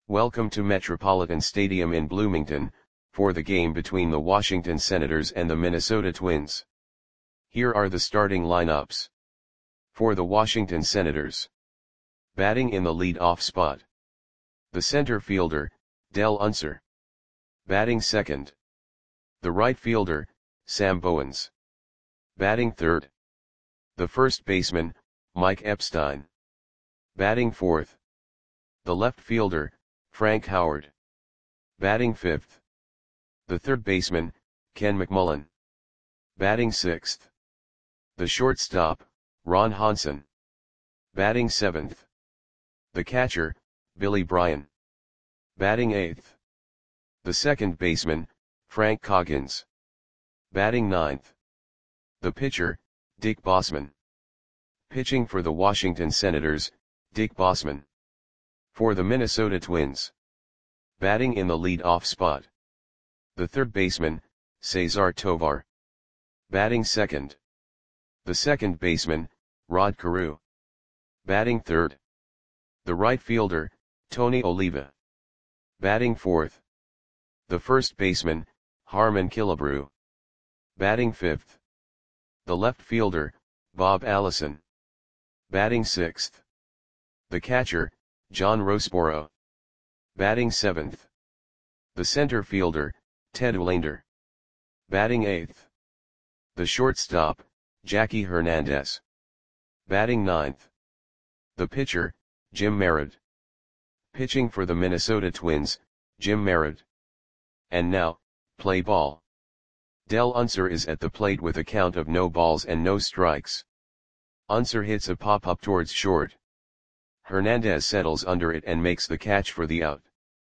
Welcome to Metropolitan Stadium in Bloomington, for the game between the Washington Senators and the Minnesota Twins. Here are the starting lineups. For the Washington Senators. Batting in the lead-off spot. The center fielder, Dell Unser. Batting second. The right fielder, Sam Bowens. Batting third. The first baseman, Mike Epstein. Batting fourth. The left fielder, Frank Howard. Batting fifth. The third baseman, Ken McMullen. Batting sixth. The shortstop, Ron Hansen. Batting seventh. The catcher, Billy Bryan. Batting eighth. The second baseman, Frank Coggins. Batting ninth. The pitcher, Dick Bosman. Pitching for the Washington Senators, Dick Bosman. For the Minnesota Twins. Batting in the lead-off spot. The third baseman, Cesar Tovar. Batting second. The second baseman, Rod Carew. Batting third. The right fielder, Tony Oliva. Batting fourth. The first baseman, Harmon Killebrew. Batting fifth. The left fielder, Bob Allison. Batting sixth. The catcher, John Roseboro. Batting seventh. The center fielder, Ted Olander. Batting eighth. The shortstop, Jackie Hernandez. Batting ninth. The pitcher, Jim Merritt. Pitching for the Minnesota Twins, Jim Merritt. And now, play ball. Dell Unser is at the plate with a count of no balls and no strikes. Unser hits a pop-up towards short. Hernandez settles under it and makes the catch for the out.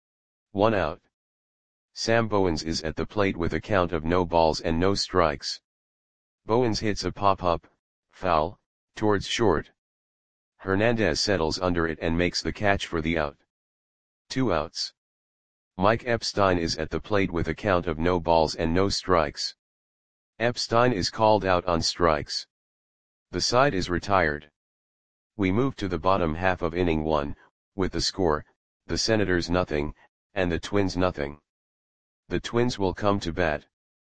1 out. Sam Bowens is at the plate with a count of no balls and no strikes. Bowens hits a pop-up, foul, towards short. Hernandez settles under it and makes the catch for the out. 2 outs. Mike Epstein is at the plate with a count of no balls and no strikes. Epstein is called out on strikes. The side is retired. We move to the bottom half of inning 1, with the score, the Senators nothing, and the Twins nothing. The Twins will come to bat.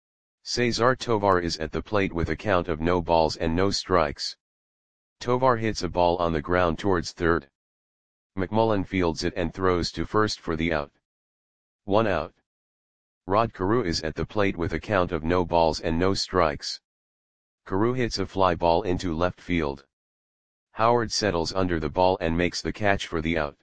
Cesar Tovar is at the plate with a count of no balls and no strikes. Tovar hits a ball on the ground towards third. McMullen fields it and throws to first for the out. 1 out. Rod Carew is at the plate with a count of no balls and no strikes. Carew hits a fly ball into left field. Howard settles under the ball and makes the catch for the out.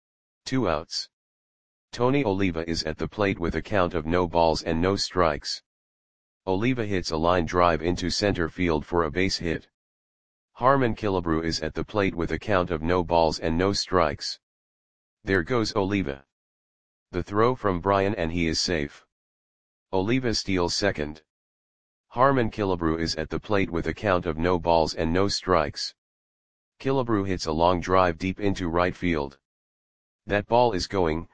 2 outs. Tony Oliva is at the plate with a count of no balls and no strikes. Oliva hits a line drive into center field for a base hit. Harmon Killebrew is at the plate with a count of no balls and no strikes. There goes Oliva. The throw from Bryan and he is safe. Oliva steals second. Harmon Killebrew is at the plate with a count of no balls and no strikes. Killebrew hits a long drive deep into right field. That ball is gone.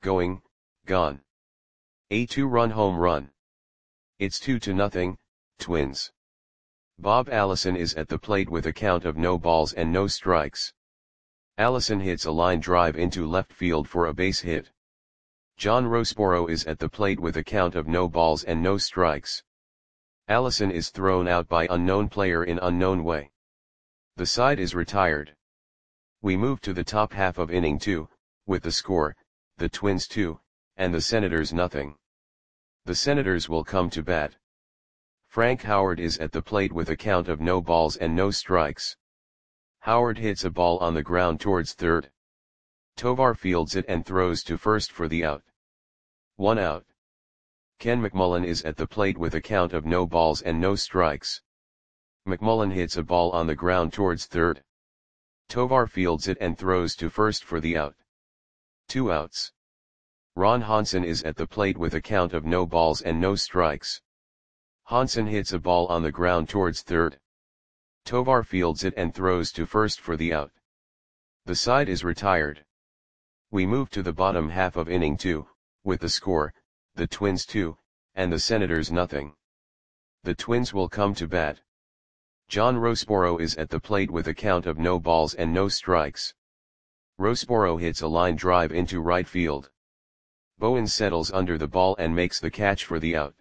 A 2-run home run. It's 2-0, Twins. Bob Allison is at the plate with a count of no balls and no strikes. Allison hits a line drive into left field for a base hit. John Roseboro is at the plate with a count of no balls and no strikes. Allison is thrown out by unknown player in unknown way. The side is retired. We move to the top half of inning 2, with the score, the Twins 2, and the Senators nothing. The Senators will come to bat. Frank Howard is at the plate with a count of no balls and no strikes. Howard hits a ball on the ground towards third. Tovar fields it and throws to first for the out. 1 out. Ken McMullen is at the plate with a count of no balls and no strikes. McMullen hits a ball on the ground towards third. Tovar fields it and throws to first for the out. 2 outs. Ron Hansen is at the plate with a count of no balls and no strikes. Hansen hits a ball on the ground towards third. Tovar fields it and throws to first for the out. The side is retired. We move to the bottom half of inning 2, with the score, the Twins 2, and the Senators nothing. The Twins will come to bat. John Roseboro is at the plate with a count of no balls and no strikes. Rosborough hits a line drive into right field. Bowens settles under the ball and makes the catch for the out.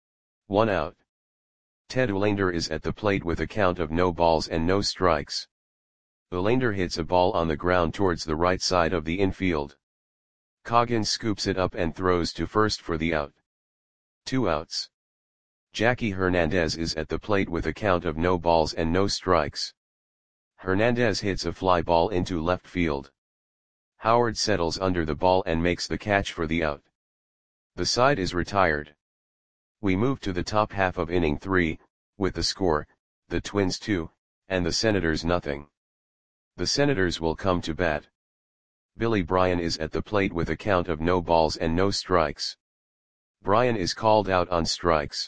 1 out. Ted Olander is at the plate with a count of no balls and no strikes. Olander hits a ball on the ground towards the right side of the infield. Coggins scoops it up and throws to first for the out. 2 outs. Jackie Hernandez is at the plate with a count of no balls and no strikes. Hernandez hits a fly ball into left field. Howard settles under the ball and makes the catch for the out. The side is retired. We move to the top half of inning 3, with the score, the Twins 2, and the Senators nothing. The Senators will come to bat. Billy Bryan is at the plate with a count of no balls and no strikes. Bryan is called out on strikes.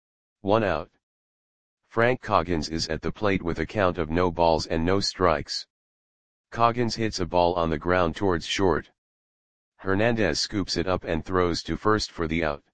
1 out. Frank Coggins is at the plate with a count of no balls and no strikes. Coggins hits a ball on the ground towards short. Hernandez scoops it up and throws to first for the out.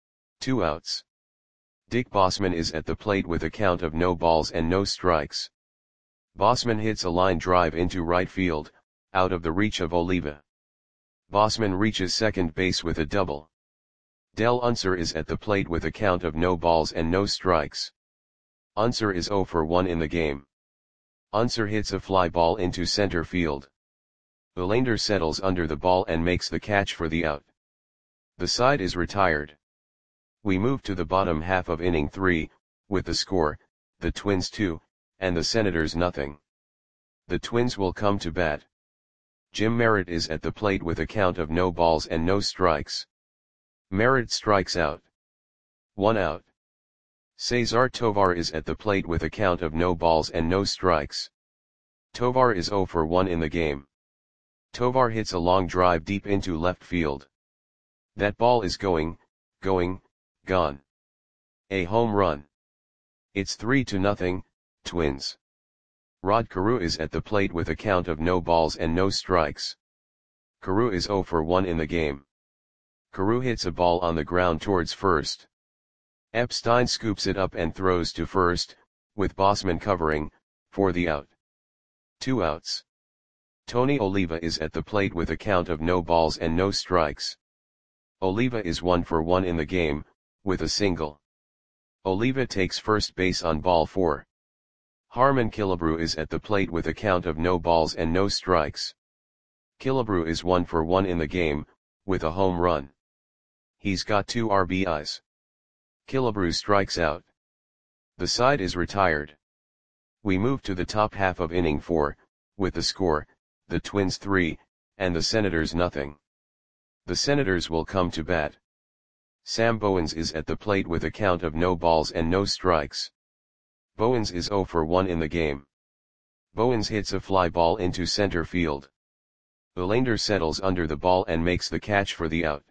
2 outs. Dick Bossman is at the plate with a count of no balls and no strikes. Bossman hits a line drive into right field, out of the reach of Oliva. Bossman reaches second base with a double. Del Unser is at the plate with a count of no balls and no strikes. Unser is 0 for 1 in the game. Unser hits a fly ball into center field. Olander settles under the ball and makes the catch for the out. The side is retired. We move to the bottom half of inning 3, with the score, the Twins 2, and the Senators nothing. The Twins will come to bat. Jim Merritt is at the plate with a count of no balls and no strikes. Merritt strikes out. 1 out. Cesar Tovar is at the plate with a count of no balls and no strikes. Tovar is 0 for 1 in the game. Tovar hits a long drive deep into left field. That ball is gone. A home run. It's 3-0, Twins. Rod Carew is at the plate with a count of no balls and no strikes. Carew is 0 for 1 in the game. Carew hits a ball on the ground towards first. Epstein scoops it up and throws to first, with Bossman covering, for the out. 2 outs. Tony Oliva is at the plate with a count of no balls and no strikes. Oliva is 1 for 1 in the game, with a single. Oliva takes first base on ball 4. Harmon Killebrew is at the plate with a count of no balls and no strikes. Killebrew is 1 for 1 in the game, with a home run. He's got 2 RBIs. Killebrew strikes out. The side is retired. We move to the top half of inning 4, with the score, the Twins 3, and the Senators nothing. The Senators will come to bat. Sam Bowens is at the plate with a count of no balls and no strikes. Bowens is 0 for 1 in the game. Bowens hits a fly ball into center field. Olander settles under the ball and makes the catch for the out.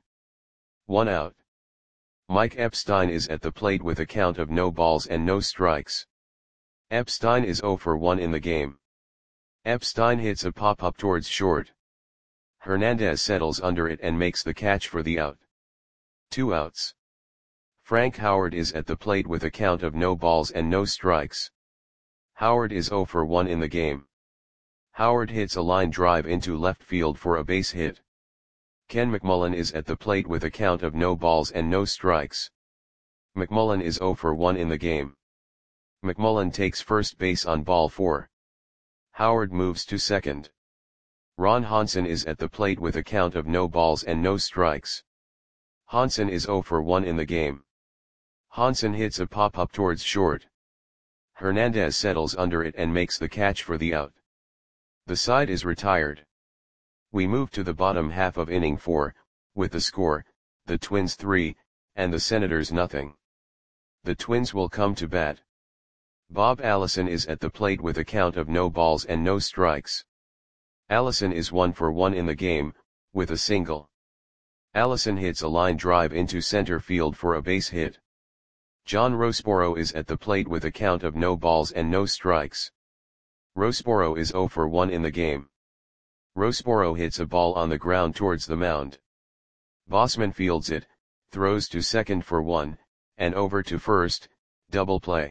1 out. Mike Epstein is at the plate with a count of no balls and no strikes. Epstein is 0 for 1 in the game. Epstein hits a pop-up towards short. Hernandez settles under it and makes the catch for the out. 2 outs. Frank Howard is at the plate with a count of no balls and no strikes. Howard is 0 for 1 in the game. Howard hits a line drive into left field for a base hit. Ken McMullen is at the plate with a count of no balls and no strikes. McMullen is 0 for 1 in the game. McMullen takes first base on ball 4. Howard moves to second. Ron Hansen is at the plate with a count of no balls and no strikes. Hansen is 0 for 1 in the game. Hansen hits a pop-up towards short. Hernandez settles under it and makes the catch for the out. The side is retired. We move to the bottom half of inning 4, with the score, the Twins 3, and the Senators nothing. The Twins will come to bat. Bob Allison is at the plate with a count of no balls and no strikes. Allison is 1 for 1 in the game, with a single. Allison hits a line drive into center field for a base hit. John Rosborough is at the plate with a count of no balls and no strikes. Rosborough is 0 for 1 in the game. Rosborough hits a ball on the ground towards the mound. Bossman fields it, throws to second for 1, and over to first, double play.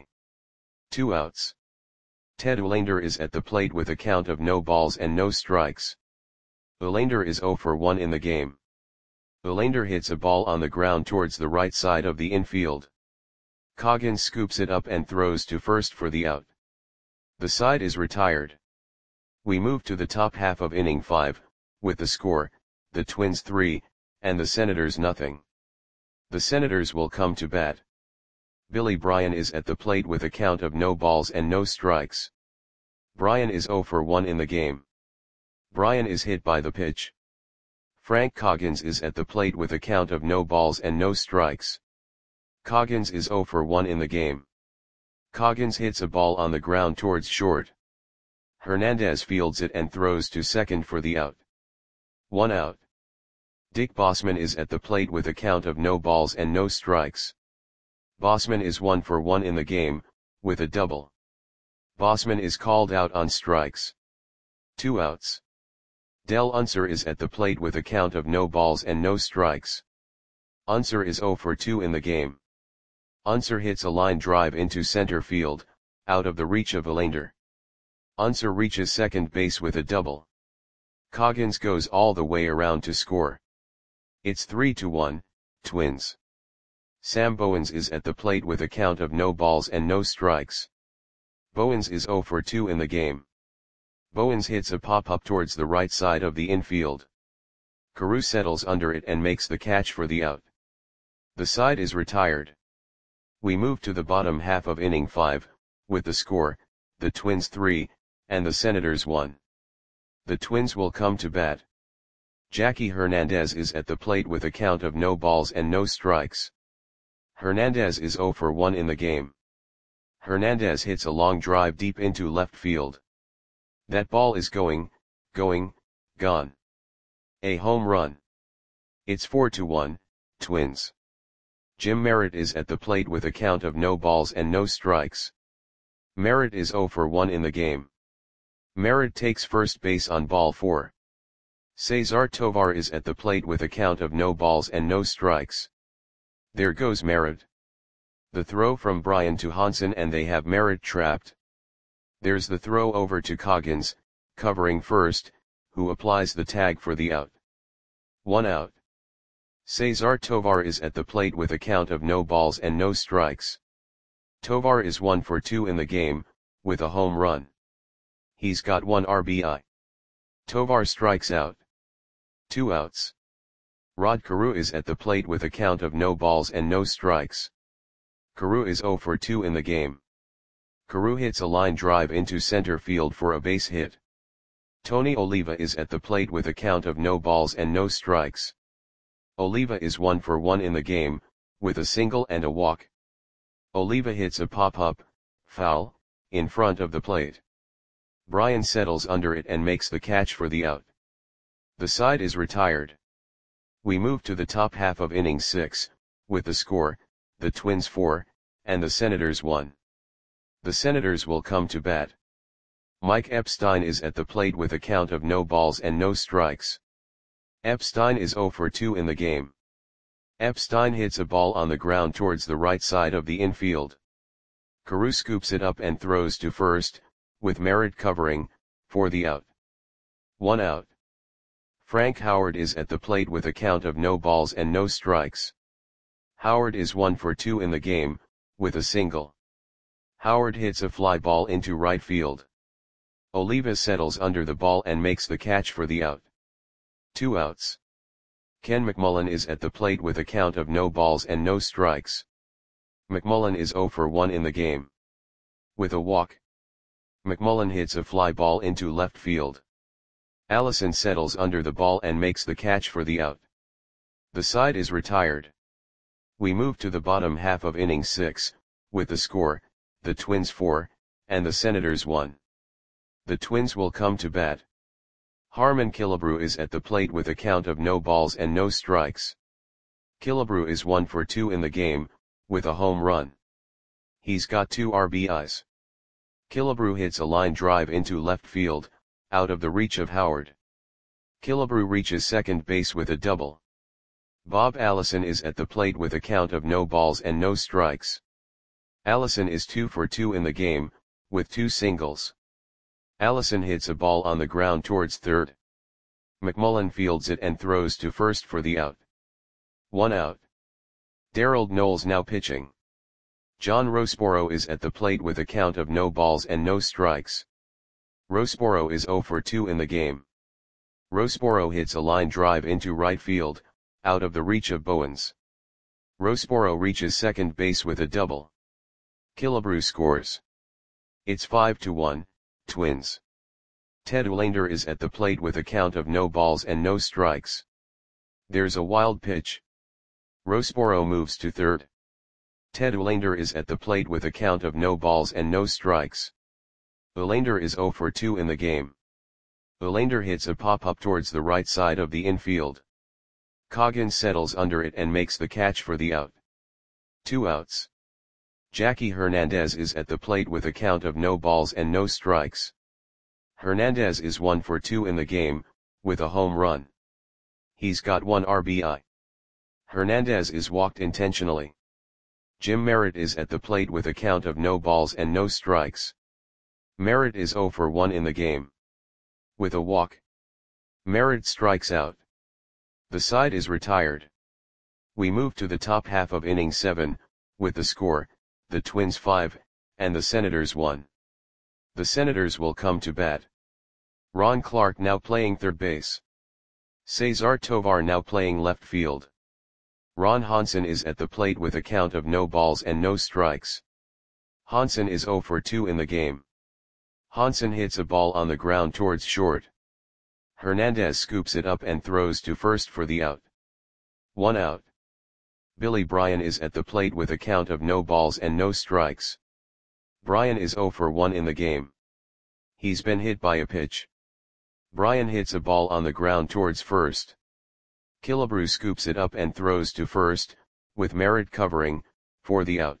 2 outs. Ted Olander is at the plate with a count of no balls and no strikes. Elander is 0 for 1 in the game. Elander hits a ball on the ground towards the right side of the infield. Coggins scoops it up and throws to first for the out. The side is retired. We move to the top half of inning 5, with the score, the Twins 3, and the Senators nothing. The Senators will come to bat. Billy Bryan is at the plate with a count of no balls and no strikes. Bryan is 0 for 1 in the game. Bryan is hit by the pitch. Frank Coggins is at the plate with a count of no balls and no strikes. Coggins is 0 for 1 in the game. Coggins hits a ball on the ground towards short. Hernandez fields it and throws to second for the out. 1 out. Dick Bossman is at the plate with a count of no balls and no strikes. Bossman is 1 for 1 in the game, with a double. Bossman is called out on strikes. 2 outs. Del Unser is at the plate with a count of no balls and no strikes. Unser is 0 for 2 in the game. Unser hits a line drive into center field, out of the reach of Elander. Unser reaches second base with a double. Coggins goes all the way around to score. It's 3-1, Twins. Sam Bowens is at the plate with a count of no balls and no strikes. Bowens is 0 for 2 in the game. Bowens hits a pop-up towards the right side of the infield. Carew settles under it and makes the catch for the out. The side is retired. We move to the bottom half of inning 5, with the score, the Twins 3, and the Senators 1. The Twins will come to bat. Jackie Hernandez is at the plate with a count of no balls and no strikes. Hernandez is 0 for 1 in the game. Hernandez hits a long drive deep into left field. That ball is gone. A home run. It's 4-1, Twins. Jim Merritt is at the plate with a count of no balls and no strikes. Merritt is 0 for 1 in the game. Merritt takes first base on ball 4. Cesar Tovar is at the plate with a count of no balls and no strikes. There goes Merritt. The throw from Bryan to Hansen and they have Merritt trapped. There's the throw over to Coggins, covering first, who applies the tag for the out. 1 out. Cesar Tovar is at the plate with a count of no balls and no strikes. Tovar is 1 for 2 in the game, with a home run. He's got 1 RBI. Tovar strikes out. 2 outs. Rod Carew is at the plate with a count of no balls and no strikes. Carew is 0 for 2 in the game. Carew hits a line drive into center field for a base hit. Tony Oliva is at the plate with a count of no balls and no strikes. Oliva is 1 for 1 in the game, with a single and a walk. Oliva hits a pop-up, foul, in front of the plate. Bryan settles under it and makes the catch for the out. The side is retired. We move to the top half of inning 6, with the score, the Twins 4, and the Senators 1. The Senators will come to bat. Mike Epstein is at the plate with a count of no balls and no strikes. Epstein is 0 for 2 in the game. Epstein hits a ball on the ground towards the right side of the infield. Carew scoops it up and throws to first, with Merritt covering, for the out. 1 out. Frank Howard is at the plate with a count of no balls and no strikes. Howard is 1 for 2 in the game, with a single. Howard hits a fly ball into right field. Oliva settles under the ball and makes the catch for the out. 2 outs. Ken McMullen is at the plate with a count of no balls and no strikes. McMullen is 0 for 1 in the game. With a walk. McMullen hits a fly ball into left field. Allison settles under the ball and makes the catch for the out. The side is retired. We move to the bottom half of inning 6, with the score, the Twins 4, and the Senators 1. The Twins will come to bat. Harmon Killebrew is at the plate with a count of no balls and no strikes. Killebrew is 1 for 2 in the game, with a home run. He's got 2 RBIs. Killebrew hits a line drive into left field, out of the reach of Howard. Killebrew reaches second base with a double. Bob Allison is at the plate with a count of no balls and no strikes. Allison is 2 for 2 in the game, with 2 singles. Allison hits a ball on the ground towards third. McMullen fields it and throws to first for the out. 1 out. Darold Knowles now pitching. John Roseboro is at the plate with a count of no balls and no strikes. Roseboro is 0 for 2 in the game. Roseboro hits a line drive into right field, out of the reach of Bowens. Roseboro reaches second base with a double. Killebrew scores. It's 5-1, Twins. Ted Olander is at the plate with a count of no balls and no strikes. There's a wild pitch. Roseboro moves to third. Ted Olander is at the plate with a count of no balls and no strikes. Olander is 0 for 2 in the game. Olander hits a pop-up towards the right side of the infield. Coggins settles under it and makes the catch for the out. 2 outs. Jackie Hernandez is at the plate with a count of no balls and no strikes. Hernandez is 1 for 2 in the game, with a home run. He's got 1 RBI. Hernandez is walked intentionally. Jim Merritt is at the plate with a count of no balls and no strikes. Merritt is 0 for 1 in the game. With a walk, Merritt strikes out. The side is retired. We move to the top half of inning 7, with the score, the Twins 5, and the Senators 1. The Senators will come to bat. Ron Clark now playing third base. Cesar Tovar now playing left field. Ron Hansen is at the plate with a count of no balls and no strikes. Hansen is 0 for 2 in the game. Hansen hits a ball on the ground towards short. Hernandez scoops it up and throws to first for the out. 1 out. Billy Bryan is at the plate with a count of no balls and no strikes. Bryan is 0 for 1 in the game. He's been hit by a pitch. Bryan hits a ball on the ground towards first. Killebrew scoops it up and throws to first, with Merritt covering, for the out.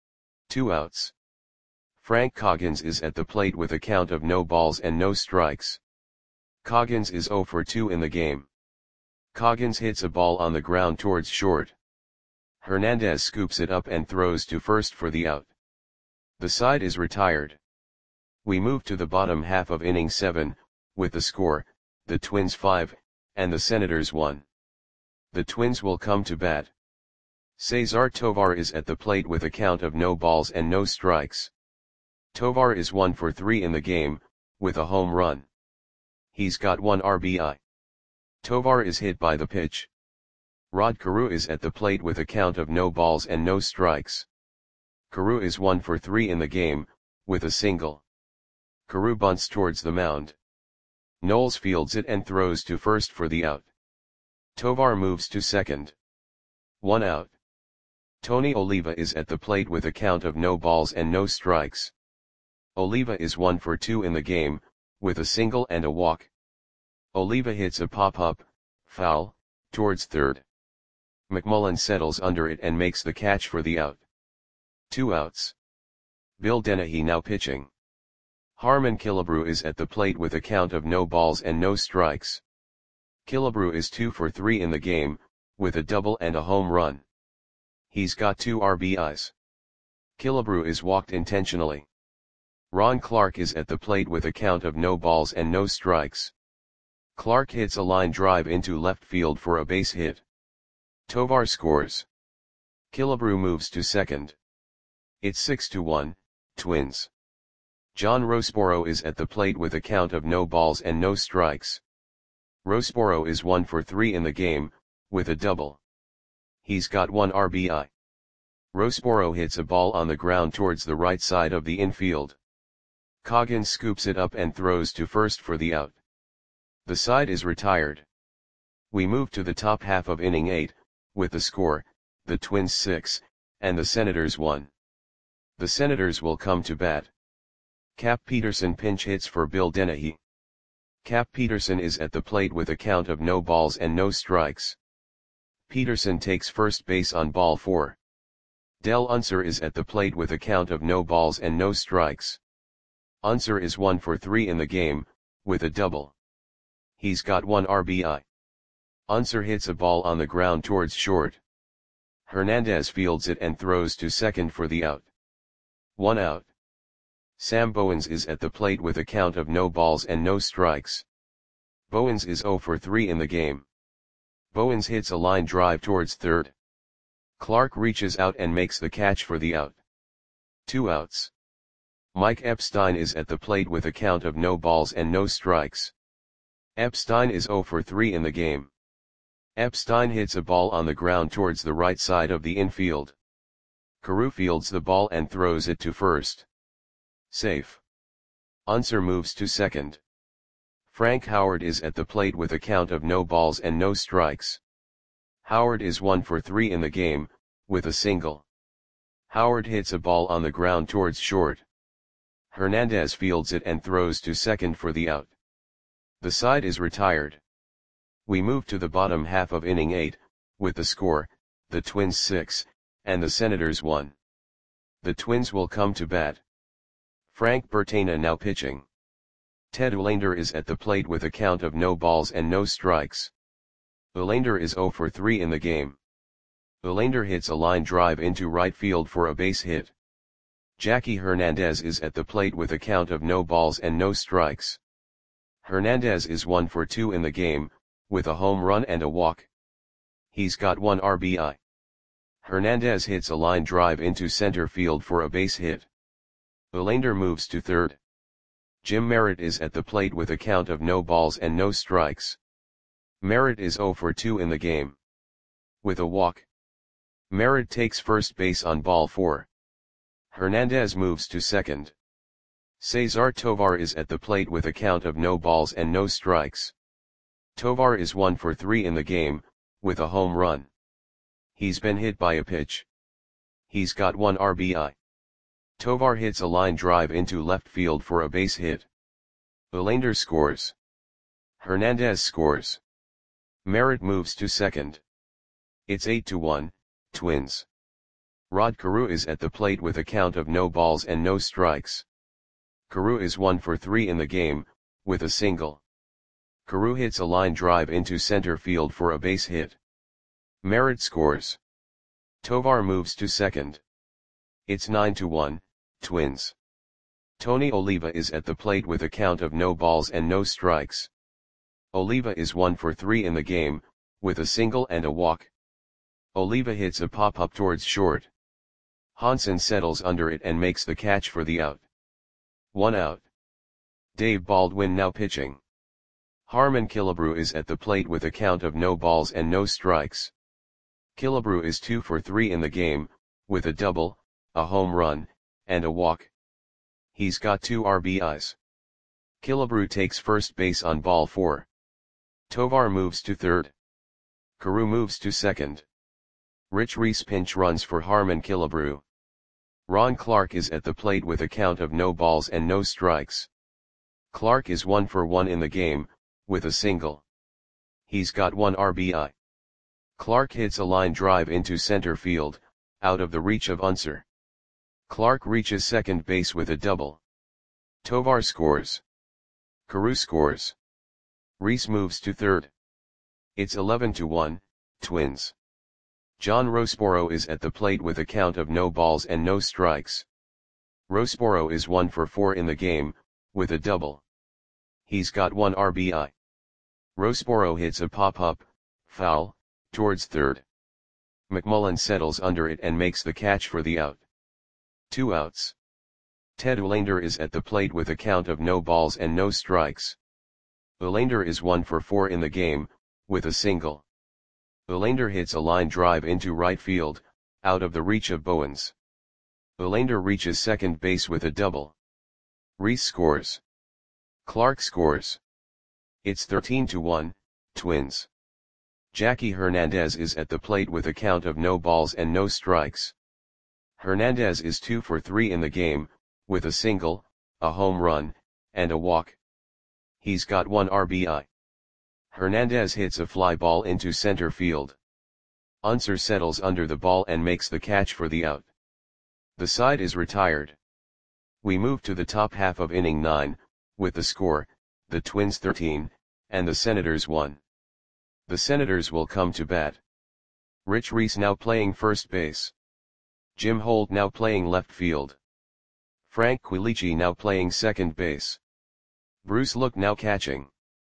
2 outs. Frank Coggins is at the plate with a count of no balls and no strikes. Coggins is 0 for 2 in the game. Coggins hits a ball on the ground towards short. Hernandez scoops it up and throws to first for the out. The side is retired. We move to the bottom half of inning 7, with the score, the Twins 5, and the Senators 1. The Twins will come to bat. Cesar Tovar is at the plate with a count of no balls and no strikes. Tovar is 1 for 3 in the game, with a home run. He's got 1 RBI. Tovar is hit by the pitch. Rod Carew is at the plate with a count of no balls and no strikes. Carew is 1 for 3 in the game, with a single. Carew bunts towards the mound. Knowles fields it and throws to first for the out. Tovar moves to second. 1 out. Tony Oliva is at the plate with a count of no balls and no strikes. Oliva is 1 for 2 in the game, with a single and a walk. Oliva hits a pop-up, foul, towards third. McMullen settles under it and makes the catch for the out. 2 outs. Bill Dennehy now pitching. Harmon Killebrew is at the plate with a count of no balls and no strikes. Killebrew is 2 for 3 in the game, with a double and a home run. He's got 2 RBIs. Killebrew is walked intentionally. Ron Clark is at the plate with a count of no balls and no strikes. Clark hits a line drive into left field for a base hit. Tovar scores. Killebrew moves to second. It's 6-1, Twins. John Roseboro is at the plate with a count of no balls and no strikes. Roseboro is 1 for 3 in the game, with a double. He's got 1 RBI. Roseboro hits a ball on the ground towards the right side of the infield. Coggins scoops it up and throws to first for the out. The side is retired. We move to the top half of inning 8, with the score, the Twins 6, and the Senators 1. The Senators will come to bat. Cap Peterson pinch hits for Bill Dennehy. Cap Peterson is at the plate with a count of no balls and no strikes. Peterson takes first base on ball 4. Del Unser is at the plate with a count of no balls and no strikes. Unser is 1 for 3 in the game, with a double. He's got 1 RBI. Unser hits a ball on the ground towards short. Hernandez fields it and throws to second for the out. 1 out. Sam Bowens is at the plate with a count of no balls and no strikes. Bowens is 0 for 3 in the game. Bowens hits a line drive towards third. Clark reaches out and makes the catch for the out. 2 outs. Mike Epstein is at the plate with a count of no balls and no strikes. Epstein is 0 for 3 in the game. Epstein hits a ball on the ground towards the right side of the infield. Carew fields the ball and throws it to first. Safe. Unser moves to second. Frank Howard is at the plate with a count of no balls and no strikes. Howard is 1 for 3 in the game, with a single. Howard hits a ball on the ground towards short. Hernandez fields it and throws to second for the out. The side is retired. We move to the bottom half of inning 8, with the score, the Twins 6, and the Senators 1. The Twins will come to bat. Frank Bertana now pitching. Ted Uhlaender is at the plate with a count of no balls and no strikes. Uhlaender is 0 for 3 in the game. Uhlaender hits a line drive into right field for a base hit. Jackie Hernandez is at the plate with a count of no balls and no strikes. Hernandez is 1 for 2 in the game, with a home run and a walk. He's got 1 RBI. Hernandez hits a line drive into center field for a base hit. Uhlaender moves to third. Jim Merritt is at the plate with a count of no balls and no strikes. Merritt is 0 for 2 in the game. With a walk. Merritt takes first base on ball 4. Hernandez moves to second. Cesar Tovar is at the plate with a count of no balls and no strikes. Tovar is 1 for 3 in the game, with a home run. He's been hit by a pitch. He's got 1 RBI. Tovar hits a line drive into left field for a base hit. Uhlaender scores. Hernandez scores. Merritt moves to second. It's 8-1, Twins. Rod Carew is at the plate with a count of no balls and no strikes. Carew is 1 for 3 in the game, with a single. Carew hits a line drive into center field for a base hit. Merritt scores. Tovar moves to second. It's 9-1, Twins. Tony Oliva is at the plate with a count of no balls and no strikes. Oliva is 1 for 3 in the game, with a single and a walk. Oliva hits a pop-up towards short. Hansen settles under it and makes the catch for the out. 1 out. Dave Baldwin now pitching. Harmon Killebrew is at the plate with a count of no balls and no strikes. Killebrew is 2 for 3 in the game, with a double, a home run, and a walk. He's got 2 RBIs. Killebrew takes first base on ball 4. Tovar moves to third. Carew moves to second. Rich Reese pinch runs for Harmon Killebrew. Ron Clark is at the plate with a count of no balls and no strikes. Clark is 1 for 1 in the game, with a single. He's got 1 RBI. Clark hits a line drive into center field, out of the reach of Unser. Clark reaches second base with a double. Tovar scores. Carew scores. Reese moves to third. It's 11-1, Twins. John Roseboro is at the plate with a count of no balls and no strikes. Roseboro is 1 for 4 in the game, with a double. He's got 1 RBI. Roseboro hits a pop-up, foul, towards third. McMullen settles under it and makes the catch for the out. 2 outs. Ted Uhlaender is at the plate with a count of no balls and no strikes. Uhlaender is 1 for 4 in the game, with a single. Uhlaender hits a line drive into right field, out of the reach of Bowens. Uhlaender reaches second base with a double. Reese scores. Clark scores. It's 13-1, Twins. Jackie Hernandez is at the plate with a count of no balls and no strikes. Hernandez is 2 for 3 in the game, with a single, a home run, and a walk. He's got 1 RBI. Hernandez hits a fly ball into center field. Unser settles under the ball and makes the catch for the out. The side is retired. We move to the top half of inning 9, with the score, the Twins 13, and the Senators 1. The Senators will come to bat. Rich Reese now playing first base. Jim Holt now playing left field. Frank Quilici now playing second base. Bruce Luke now catching.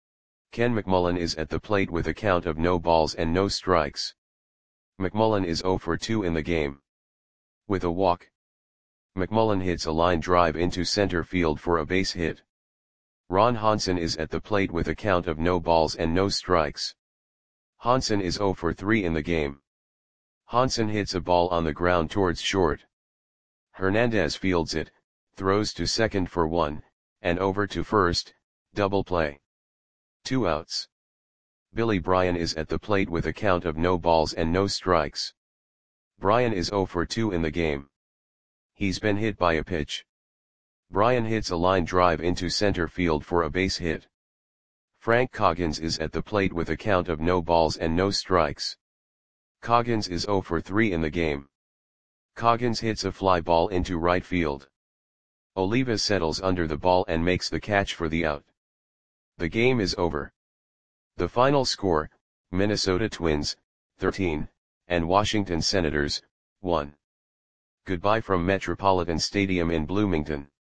Ken McMullen is at the plate with a count of no balls and no strikes. McMullen is 0 for 2 in the game. With a walk, McMullen hits a line drive into center field for a base hit. Ron Hansen is at the plate with a count of no balls and no strikes. Hansen is 0 for 3 in the game. Hansen hits a ball on the ground towards short. Hernandez fields it, throws to second for 1, and over to first, double play. 2 outs. Billy Bryan is at the plate with a count of no balls and no strikes. Bryan is 0 for 2 in the game. He's been hit by a pitch. Bryan hits a line drive into center field for a base hit. Frank Coggins is at the plate with a count of no balls and no strikes. Coggins is 0 for 3 in the game. Coggins hits a fly ball into right field. Oliva settles under the ball and makes the catch for the out. The game is over. The final score, Minnesota Twins, 13, and Washington Senators, 1. Goodbye from Metropolitan Stadium in Bloomington.